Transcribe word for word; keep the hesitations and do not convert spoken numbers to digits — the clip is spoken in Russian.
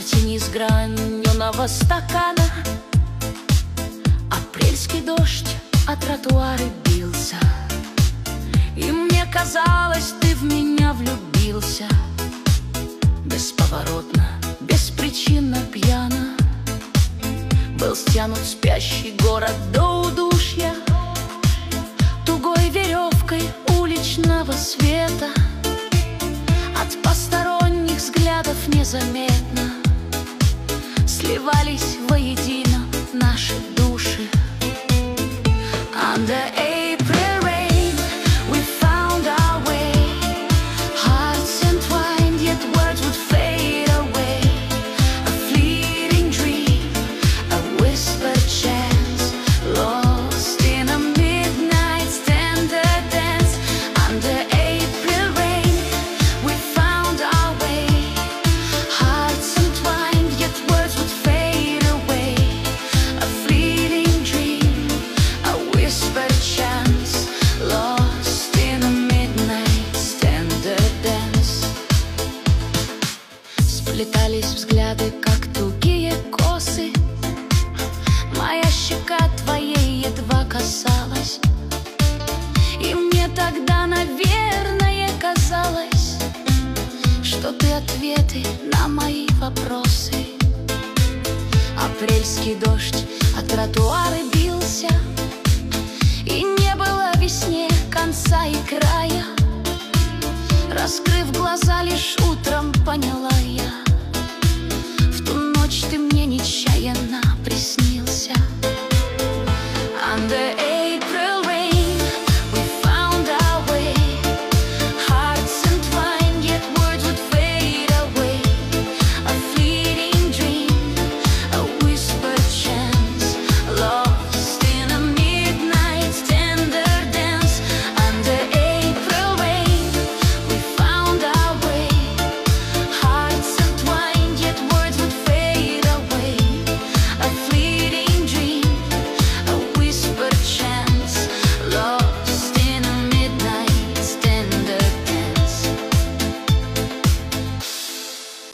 тени с граненого стакана. Апрельский дождь о тротуары бился, и мне казалось, ты в меня влюбился. Бесповоротно, беспричинно пьяно был стянут спящий город до удушья тугой веревкой уличного света. От посторонних взглядов незаметно сливались воедино наши души. Under April rain we found our way, hearts entwined, yet words would fade away. A fleeting dream, a whispered chance, lost in a midnight standard dance. Under April rain we found our way, hearts entwined, yet words would fade away. A fleeting dream, a whispered chance, lost in a midnight standard dance. Сплетались взгляды, как тугие косы, моя щека твоей едва касалась, и мне тогда, наверное, казалось, что ты ответы на мои вопросы. Апрельский дождь о тротуары бился, и не было весне конца и края. Раскрыв глаза, лишь утром поняла,